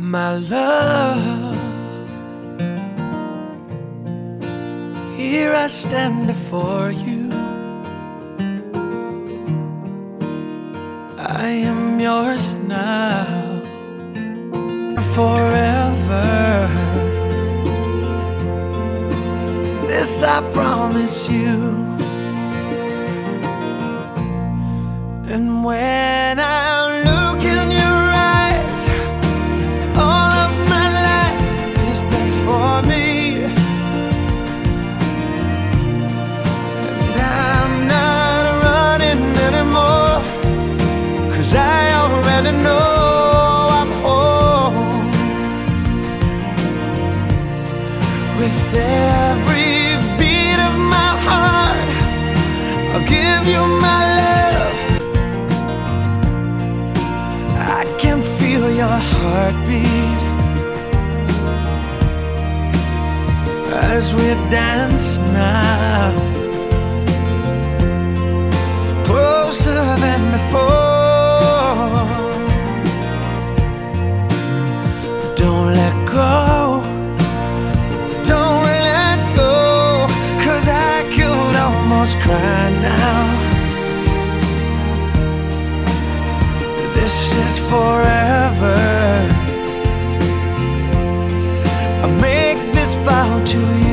My love, here I stand before you. I am yours now, forever. This I promise you. And when I look in your eyes, all of my life is before me. And I'm not running anymore, 'cause I already know I'm home. With every beat of my heart, I'll give you my love. I can feel your heartbeat as we dance now, closer than before. Don't let go, don't let go, 'cause I could almost cry now. This is forever. I make this vow to you.